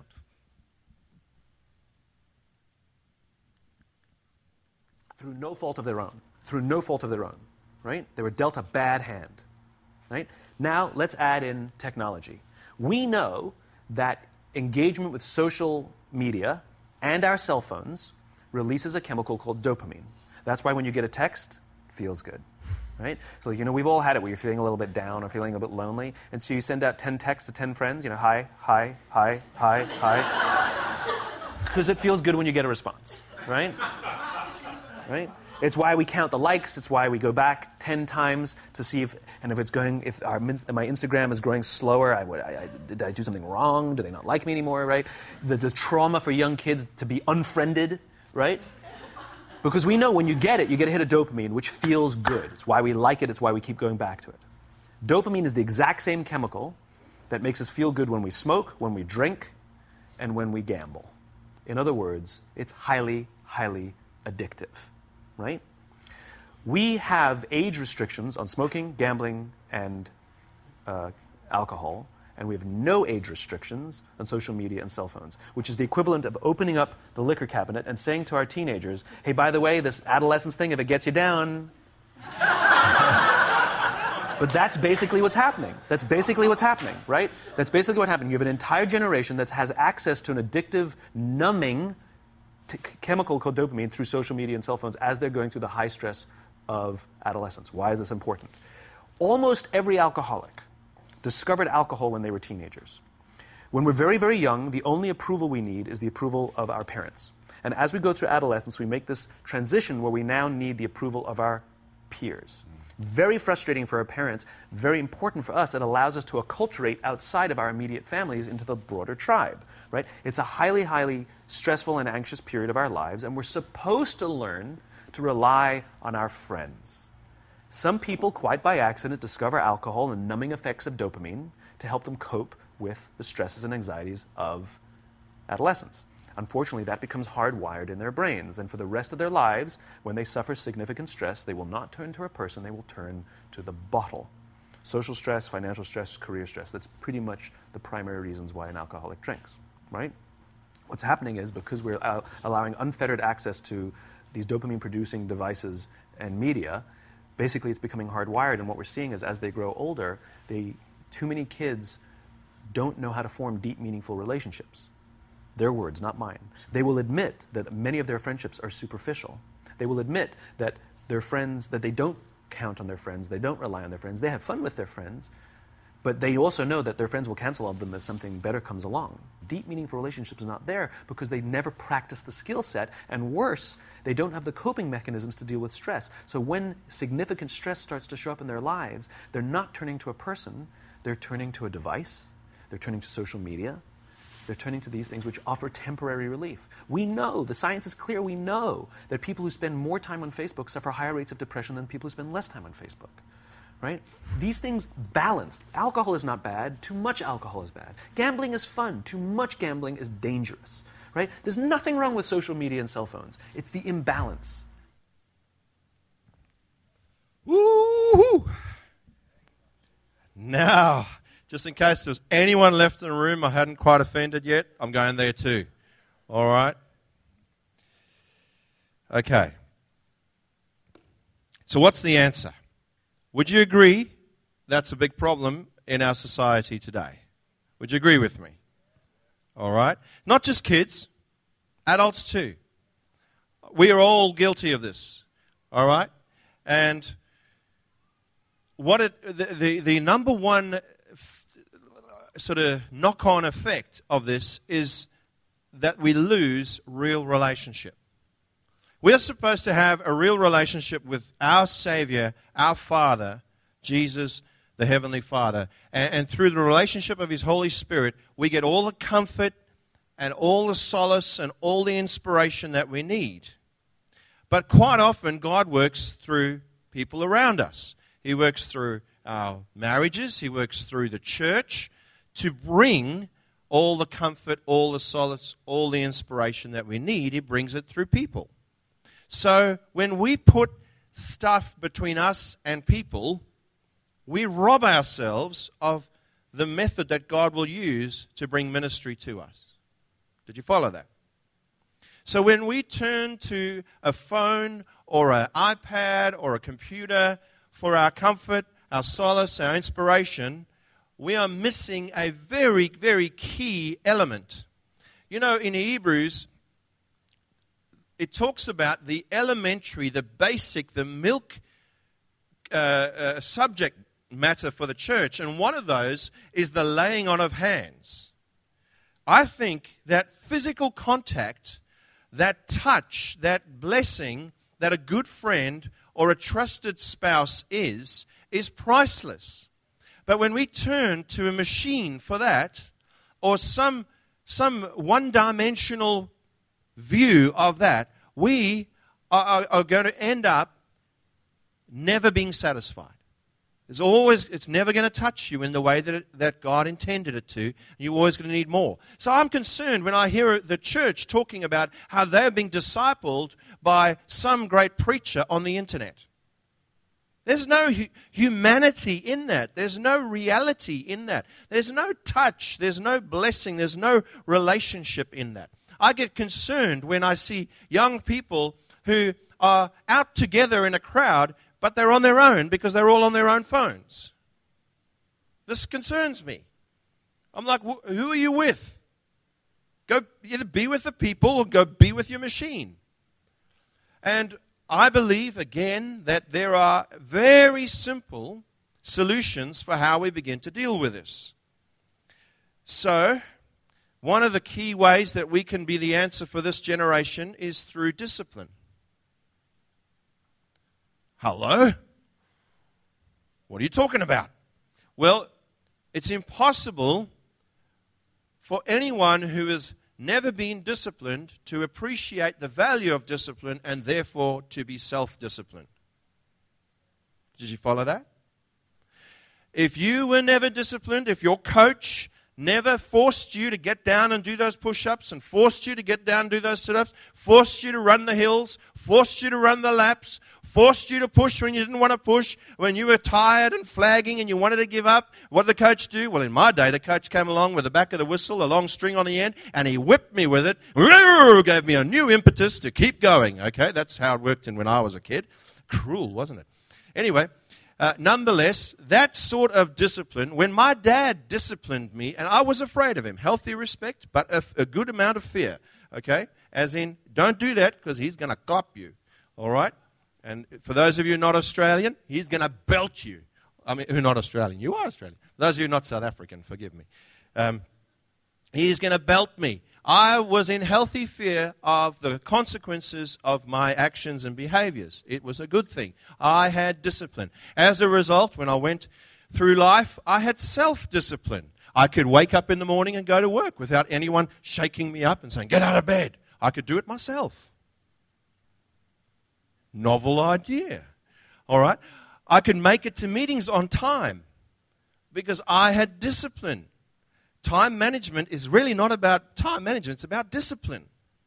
Through no fault of their own. Through no fault of their own. Right? They were dealt a bad hand. Right? Now, let's add in technology. We know that engagement with social media and our cell phones releases a chemical called dopamine. That's why when you get a text, it feels good. Right? So, we've all had it where you're feeling a little bit down or feeling a bit lonely, and so you send out 10 texts to 10 friends, hi, hi, hi, hi, hi. Because it feels good when you get a response. Right? Right? It's why we count the likes. It's why we go back 10 times to see if my Instagram is growing slower, did I do something wrong? Do they not like me anymore, right? The trauma for young kids to be unfriended, right? Because we know when you get a hit of dopamine, which feels good. It's why we like it. It's why we keep going back to it. Dopamine is the exact same chemical that makes us feel good when we smoke, when we drink, and when we gamble. In other words, it's highly, highly addictive. Right? We have age restrictions on smoking, gambling, and alcohol, and we have no age restrictions on social media and cell phones, which is the equivalent of opening up the liquor cabinet and saying to our teenagers, hey, by the way, this adolescence thing, if it gets you down... But that's basically what's happening. That's basically what's happening, right? That's basically what happened. You have an entire generation that has access to an addictive, numbing chemical called dopamine through social media and cell phones as they're going through the high stress of adolescence. Why is this important? Almost every alcoholic discovered alcohol when they were teenagers. When we're very, very young, the only approval we need is the approval of our parents. And as we go through adolescence, we make this transition where we now need the approval of our peers. Very frustrating for our parents, very important for us. It allows us to acculturate outside of our immediate families into the broader tribe. Right? It's a highly, highly stressful and anxious period of our lives, and we're supposed to learn to rely on our friends. Some people, quite by accident, discover alcohol and numbing effects of dopamine to help them cope with the stresses and anxieties of adolescence. Unfortunately, that becomes hardwired in their brains, and for the rest of their lives, when they suffer significant stress, they will not turn to a person, they will turn to the bottle. Social stress, financial stress, career stress, that's pretty much the primary reasons why an alcoholic drinks. Right? What's happening is because we're allowing unfettered access to these dopamine-producing devices and media, basically it's becoming hardwired, and what we're seeing is as they grow older, too many kids don't know how to form deep, meaningful relationships. Their words, not mine. They will admit that many of their friendships are superficial. They will admit that their friends, that they don't count on their friends, they don't rely on their friends, they have fun with their friends, but they also know that their friends will cancel on them as something better comes along. Deep, meaningful relationships are not there because they never practice the skill set, and worse, they don't have the coping mechanisms to deal with stress. So when significant stress starts to show up in their lives, they're not turning to a person, they're turning to a device, they're turning to social media, they're turning to these things which offer temporary relief. We know, the science is clear, we know that people who spend more time on Facebook suffer higher rates of depression than people who spend less time on Facebook. Right? These things balanced. Alcohol is not bad. Too much alcohol is bad. Gambling is fun. Too much gambling is dangerous. Right? There's nothing wrong with social media and cell phones. It's the imbalance. Woo-hoo! Now, just in case there's anyone left in the room I hadn't quite offended yet, I'm going there too. All right? Okay. So what's the answer? Would you agree that's a big problem in our society today? Would you agree with me? All right? Not just kids, adults too. We are all guilty of this. All right? And the number one sort of knock-on effect of this is that we lose real relationship. We're supposed to have a real relationship with our Savior, our Father, Jesus, the Heavenly Father. And through the relationship of His Holy Spirit, we get all the comfort and all the solace and all the inspiration that we need. But quite often, God works through people around us. He works through our marriages. He works through the church to bring all the comfort, all the solace, all the inspiration that we need. He brings it through people. So when we put stuff between us and people, we rob ourselves of the method that God will use to bring ministry to us. Did you follow that? So when we turn to a phone or an iPad or a computer for our comfort, our solace, our inspiration, we are missing a very, very key element. You know, in Hebrews, it talks about the elementary, the basic, the milk subject matter for the church, and one of those is the laying on of hands. I think that physical contact, that touch, that blessing that a good friend or a trusted spouse is priceless. But when we turn to a machine for that, or some one-dimensional view of that, we are going to end up never being satisfied. It's never going to touch you in the way that God intended it to. You're always going to need more. So I'm concerned when I hear the church talking about how they're being discipled by some great preacher on the internet. There's no humanity in that. There's no reality in that. There's no touch. There's no blessing. There's no relationship in that. I get concerned when I see young people who are out together in a crowd, but they're on their own because they're all on their own phones. This concerns me. I'm like, who are you with? Go either be with the people or go be with your machine. And I believe, again, that there are very simple solutions for how we begin to deal with this. So, one of the key ways that we can be the answer for this generation is through discipline. Hello? What are you talking about? Well, it's impossible for anyone who has never been disciplined to appreciate the value of discipline and therefore to be self-disciplined. Did you follow that? If you were never disciplined, if your coach never forced you to get down and do those push-ups and forced you to get down and do those sit-ups, forced you to run the hills, forced you to run the laps, forced you to push when you didn't want to push, when you were tired and flagging and you wanted to give up, what did the coach do? Well, in my day, the coach came along with the back of the whistle, a long string on the end, and he whipped me with it, gave me a new impetus to keep going. Okay, that's how it worked when I was a kid. Cruel, wasn't it? Anyway, nonetheless, that sort of discipline, when my dad disciplined me, and I was afraid of him, healthy respect, but a good amount of fear, okay? As in, don't do that because he's going to clop you, all right? And for those of you not Australian, he's going to belt you. I mean, who are not Australian? You are Australian. For those of you not South African, forgive me. He's going to belt me. I was in healthy fear of the consequences of my actions and behaviors. It was a good thing. I had discipline. As a result, when I went through life, I had self-discipline. I could wake up in the morning and go to work without anyone shaking me up and saying, get out of bed. I could do it myself. Novel idea. All right? I could make it to meetings on time because I had discipline. Time management is really not about time management. It's about discipline.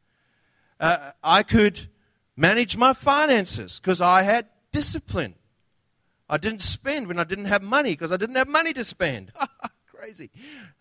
I could manage my finances because I had discipline. I didn't spend when I didn't have money because I didn't have money to spend. Crazy.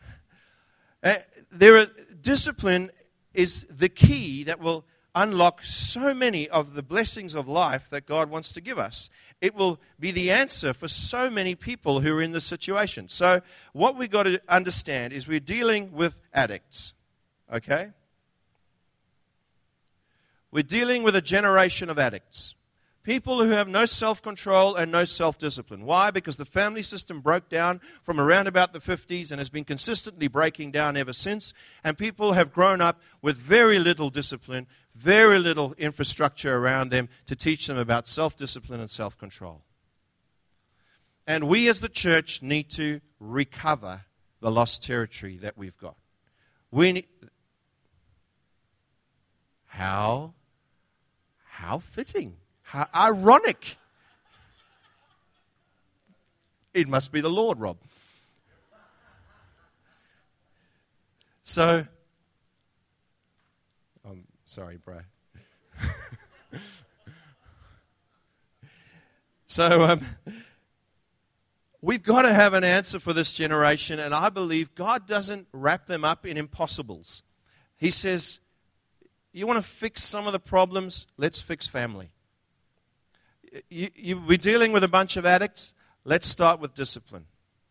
Discipline is the key that will unlock so many of the blessings of life that God wants to give us. It will be the answer for so many people who are in this situation. So what we've got to understand is we're dealing with addicts, okay? We're dealing with a generation of addicts. People who have no self-control and no self-discipline. Why? Because the family system broke down from around about the 50s and has been consistently breaking down ever since. And people have grown up with very little discipline, very little infrastructure around them to teach them about self-discipline and self-control. And we as the church need to recover the lost territory that we've got. How fitting. How ironic. It must be the Lord, Rob. So, I'm sorry, bro. So, we've got to have an answer for this generation, and I believe God doesn't wrap them up in impossibles. He says, you want to fix some of the problems? Let's fix family. We're dealing with a bunch of addicts. Let's start with discipline.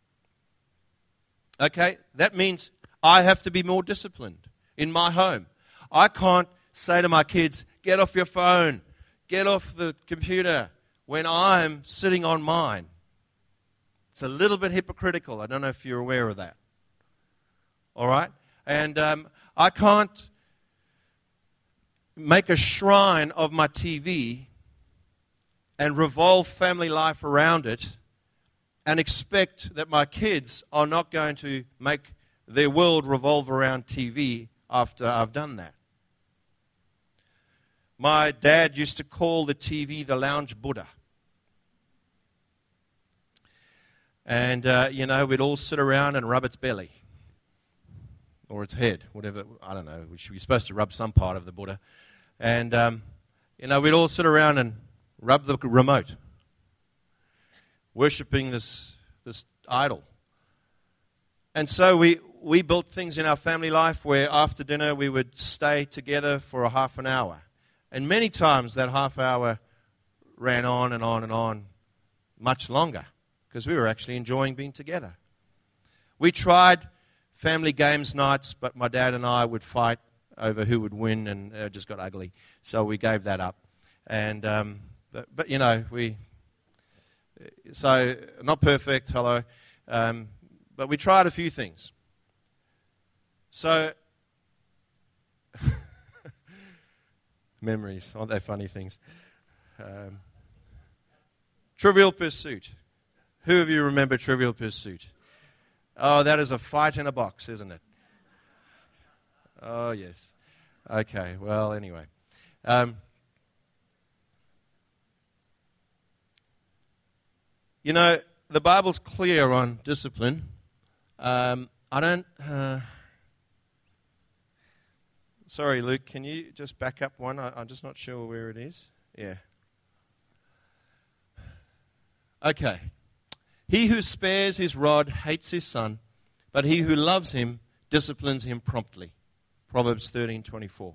Okay? That means I have to be more disciplined in my home. I can't say to my kids, get off your phone, get off the computer, when I'm sitting on mine. It's a little bit hypocritical. I don't know if you're aware of that. All right? And I can't make a shrine of my TV and revolve family life around it and expect that my kids are not going to make their world revolve around TV after I've done that. My dad used to call the TV the lounge Buddha. And, we'd all sit around and rub its belly. Or its head, whatever, I don't know. We're supposed to rub some part of the Buddha. And, we'd all sit around and rub the remote, worshipping this idol. And so we built things in our family life where after dinner we would stay together for a half an hour. And many times that half hour ran on and on and on, much longer, because we were actually enjoying being together. We tried family games nights, but my dad and I would fight over who would win, and it just got ugly. So we gave that up. And but so not perfect, hello, but we tried a few things. So memories, aren't they funny things? Trivial Pursuit. Who of you remember Trivial Pursuit? Oh, that is a fight in a box, isn't it? Oh, yes. Okay, well, anyway. The Bible's clear on discipline. Sorry, Luke, can you just back up one? I'm just not sure where it is. Yeah. Okay. He who spares his rod hates his son, but he who loves him disciplines him promptly. Proverbs 13:24.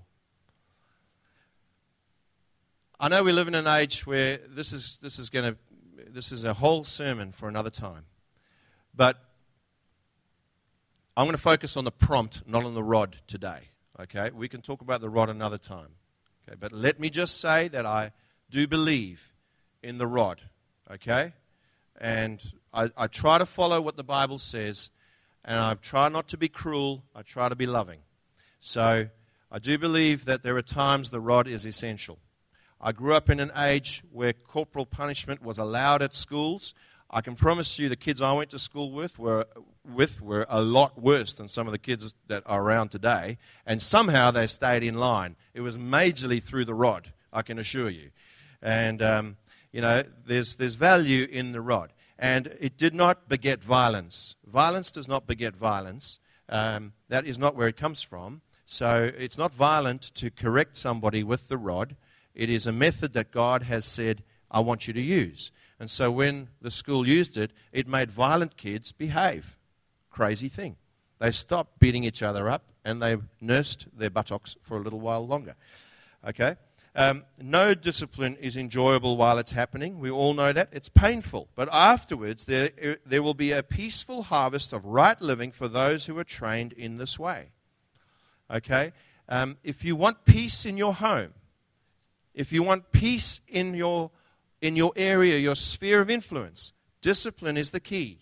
I know we live in an age where this is a whole sermon for another time. But I'm going to focus on the prompt, not on the rod today. Okay? We can talk about the rod another time. Okay? But let me just say that I do believe in the rod. Okay? And I try to follow what the Bible says, and I try not to be cruel. I try to be loving. So I do believe that there are times the rod is essential. I grew up in an age where corporal punishment was allowed at schools. I can promise you the kids I went to school with were a lot worse than some of the kids that are around today, and somehow they stayed in line. It was majorly through the rod, I can assure you. And, there's value in the rod. And it did not beget violence. Violence does not beget violence. That is not where it comes from. So it's not violent to correct somebody with the rod. It is a method that God has said, I want you to use. And so when the school used it, it made violent kids behave. Crazy thing. They stopped beating each other up and they nursed their buttocks for a little while longer. Okay? No discipline is enjoyable while it's happening. We all know that. It's painful. But afterwards, there will be a peaceful harvest of right living for those who are trained in this way. Okay? If you want peace in your home, if you want peace in your in your area, your sphere of influence. Discipline is the key.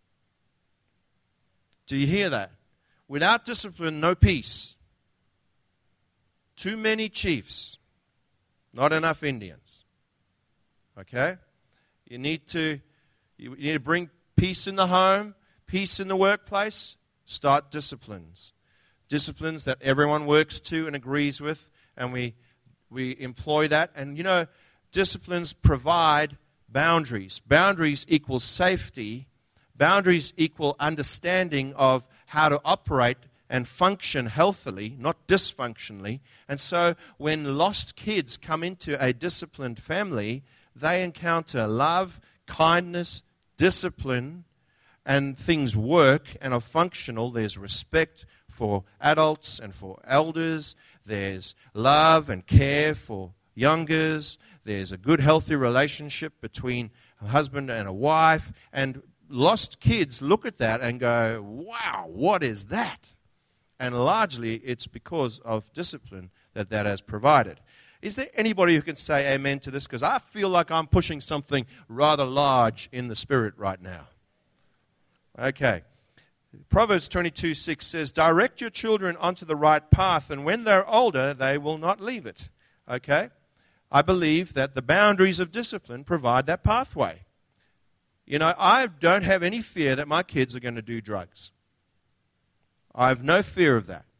Do you hear that? Without discipline, no peace. Too many chiefs, not enough Indians. Okay? You need to bring peace in the home, peace in the workplace. Start disciplines. Disciplines that everyone works to and agrees with, and we employ that. And disciplines provide boundaries. Boundaries equal safety. Boundaries equal understanding of how to operate and function healthily, not dysfunctionally. And so when lost kids come into a disciplined family, they encounter love, kindness, discipline, and things work and are functional. There's respect for adults and for elders. There's love and care for youngers. There's a good, healthy relationship between a husband and a wife. And lost kids look at that and go, wow, what is that? And largely it's because of discipline that has provided. Is there anybody who can say amen to this? Because I feel like I'm pushing something rather large in the spirit right now. Okay. Proverbs 22:6 says, direct your children onto the right path, and when they're older, they will not leave it. Okay? I believe that the boundaries of discipline provide that pathway. I don't have any fear that my kids are going to do drugs. I have no fear of that.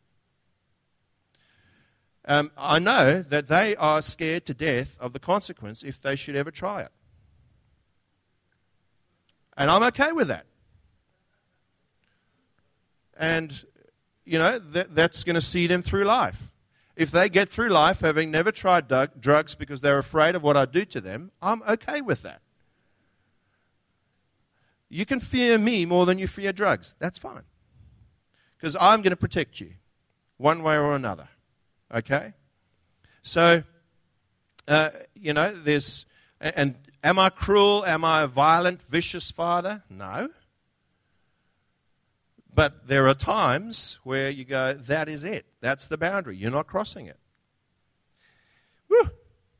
I know that they are scared to death of the consequence if they should ever try it. And I'm okay with that. And, that's going to see them through life. If they get through life having never tried drugs because they're afraid of what I do to them, I'm okay with that. You can fear me more than you fear drugs. That's fine. Because I'm going to protect you one way or another. Okay? So, there's... And am I cruel? Am I a violent, vicious father? No. But there are times where you go, that is it. That's the boundary. You're not crossing it. Woo!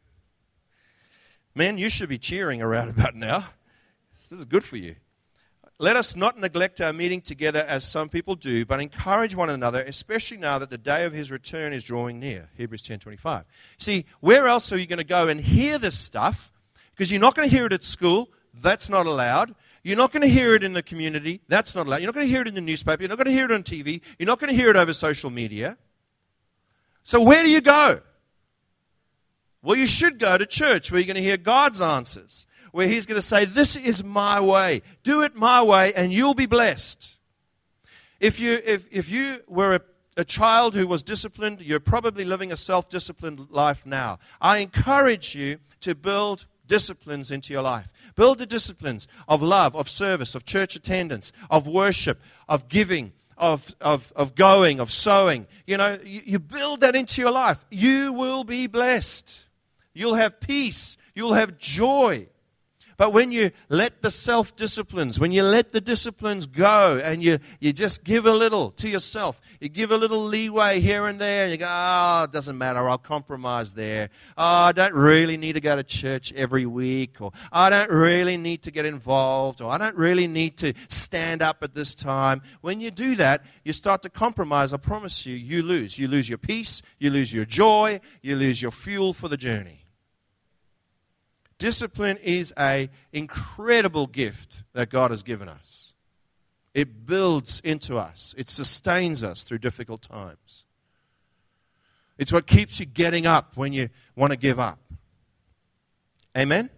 Men, you should be cheering around about now. This is good for you. Let us not neglect our meeting together as some people do, but encourage one another, especially now that the day of his return is drawing near. Hebrews 10:25. See, where else are you going to go and hear this stuff? Because you're not going to hear it at school. That's not allowed. You're not going to hear it in the community. That's not allowed. You're not going to hear it in the newspaper. You're not going to hear it on TV. You're not going to hear it over social media. So where do you go? Well, you should go to church where you're going to hear God's answers, where he's going to say, this is my way. Do it my way and you'll be blessed. If you were a child who was disciplined, you're probably living a self-disciplined life now. I encourage you to build disciplines into your life. Build the disciplines of love, of service, of church attendance, of worship, of giving, of going, of sowing. You build that into your life. You will be blessed. You'll have peace. You'll have joy. But when you let the self-disciplines, when you let the disciplines go and you just give a little to yourself, you give a little leeway here and there, and you go, it doesn't matter, I'll compromise there. I don't really need to go to church every week, or I don't really need to get involved, or I don't really need to stand up at this time. When you do that, you start to compromise. I promise you, you lose. You lose your peace, you lose your joy, you lose your fuel for the journey. Discipline is an incredible gift that God has given us. It builds into us. It sustains us through difficult times. It's what keeps you getting up when you want to give up. Amen?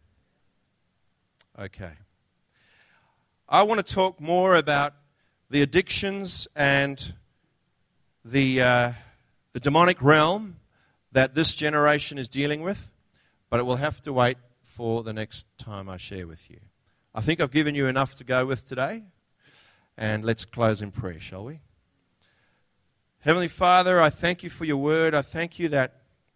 Okay. I want to talk more about the addictions and the demonic realm that this generation is dealing with. But it will have to wait for the next time I share with you. I think I've given you enough to go with today. And let's close in prayer, shall we? Heavenly Father, I thank you for your word. I thank you that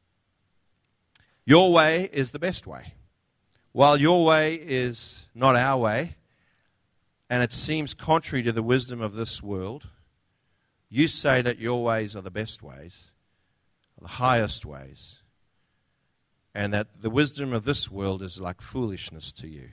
your way is the best way. While your way is not our way, and it seems contrary to the wisdom of this world, you say that your ways are the best ways, the highest ways. and that the wisdom of this world is like foolishness to you.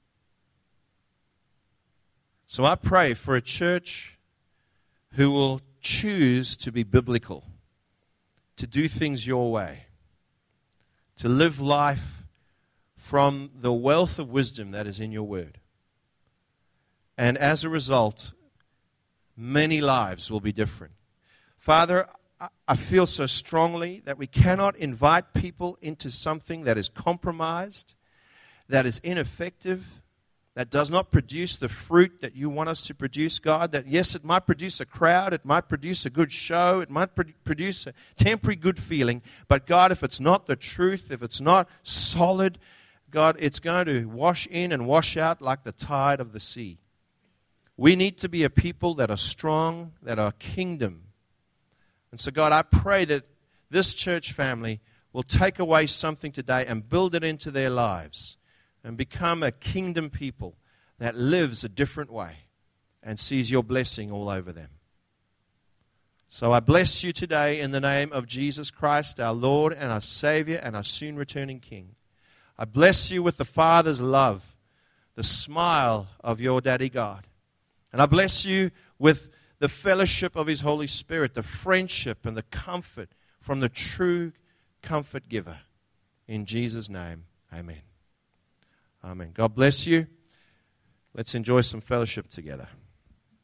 So I pray for a church who will choose to be biblical, to do things your way, to live life from the wealth of wisdom that is in your word. And as a result, many lives will be different. Father, I feel so strongly that we cannot invite people into something that is compromised, that is ineffective, that does not produce the fruit that you want us to produce, God. That yes, it might produce a crowd, it might produce a good show, it might produce a temporary good feeling, but God, if it's not the truth, if it's not solid, God, it's going to wash in and wash out like the tide of the sea. We need to be a people that are strong, that are kingdom. And so, God, I pray that this church family will take away something today and build it into their lives and become a kingdom people that lives a different way and sees your blessing all over them. So I bless you today in the name of Jesus Christ, our Lord and our Savior and our soon returning King. I bless you with the Father's love, the smile of your Daddy God. And I bless you with the fellowship of His Holy Spirit, the friendship and the comfort from the true comfort giver. In Jesus' name, amen. Amen. God bless you. Let's enjoy some fellowship together.